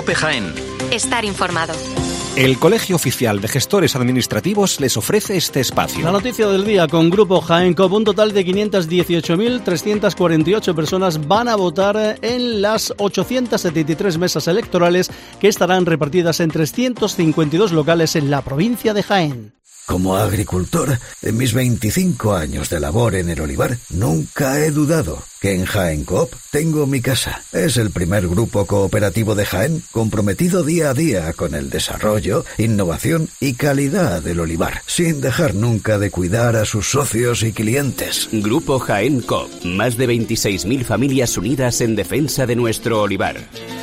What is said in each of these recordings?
COPE Jaén. Estar informado. El Colegio Oficial de Gestores Administrativos les ofrece este espacio. La noticia del día con Grupo Jaén Coop. Un total de 518.348 personas van a votar en las 873 mesas electorales que estarán repartidas en 352 locales en la provincia de Jaén. Como agricultor, en mis 25 años de labor en el olivar, nunca he dudado que en Jaén Coop tengo mi casa. Es el primer grupo cooperativo de Jaén comprometido día a día con el desarrollo, innovación y calidad del olivar, sin dejar nunca de cuidar a sus socios y clientes. Grupo Jaén Coop, más de 26.000 familias unidas en defensa de nuestro olivar.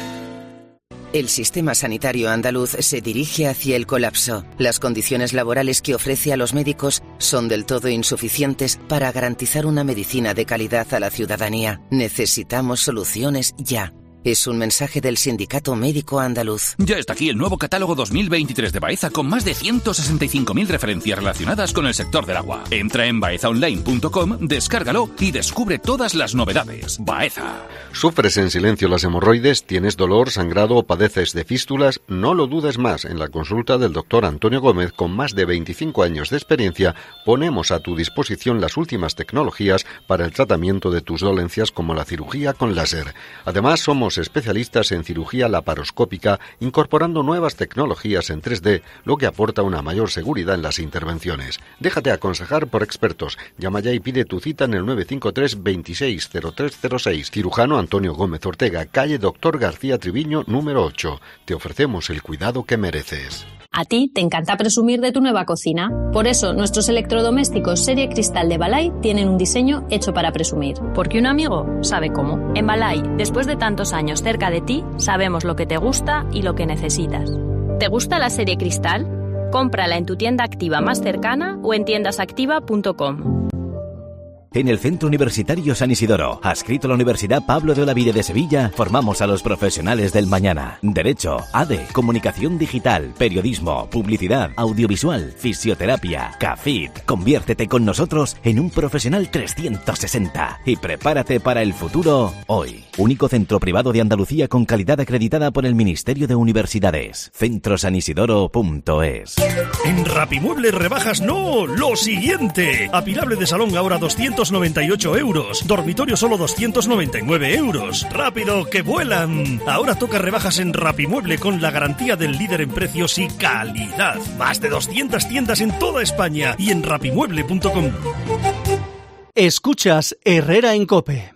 El sistema sanitario andaluz se dirige hacia el colapso. Las condiciones laborales que ofrece a los médicos son del todo insuficientes para garantizar una medicina de calidad a la ciudadanía. Necesitamos soluciones ya. Es un mensaje del Sindicato Médico Andaluz. Ya está aquí el nuevo catálogo 2023 de Baeza con más de 165.000 referencias relacionadas con el sector del agua. Entra en baezaonline.com, descárgalo y descubre todas las novedades. Baeza. ¿Sufres en silencio las hemorroides? ¿Tienes dolor, sangrado o padeces de fístulas? No lo dudes más. En la consulta del doctor Antonio Gómez, con más de 25 años de experiencia, ponemos a tu disposición las últimas tecnologías para el tratamiento de tus dolencias como la cirugía con láser. Además, somos especialistas en cirugía laparoscópica, incorporando nuevas tecnologías en 3D, lo que aporta una mayor seguridad en las intervenciones. Déjate aconsejar por expertos. Llama ya y pide tu cita en el 953 26 0306. Cirujano Antonio Gómez Ortega, calle Doctor García Triviño, número 8. Te ofrecemos el cuidado que mereces. A ti te encanta presumir de tu nueva cocina. Por eso, nuestros electrodomésticos serie Cristal de Balay tienen un diseño hecho para presumir. Porque un amigo sabe cómo. En Balay, después de tantos años cerca de ti, sabemos lo que te gusta y lo que necesitas. ¿Te gusta la serie Cristal? Cómprala en tu tienda Activa más cercana o en tiendasactiva.com. En el Centro Universitario San Isidoro, adscrito a la Universidad Pablo de Olavide de Sevilla, formamos a los profesionales del mañana. Derecho, ADE, comunicación digital, periodismo, publicidad, audiovisual, fisioterapia, CAFIT. Conviértete con nosotros en un profesional 360 y prepárate para el futuro hoy. Único centro privado de Andalucía con calidad acreditada por el Ministerio de Universidades. centrosanisidoro.es. En Rapimueble rebajas no, lo siguiente. Apilable de salón ahora 298 euros. Dormitorio solo 299 euros. ¡Rápido, que vuelan! Ahora toca rebajas en Rapimueble con la garantía del líder en precios y calidad. Más de 200 tiendas en toda España y en rapimueble.com. Escuchas Herrera en COPE.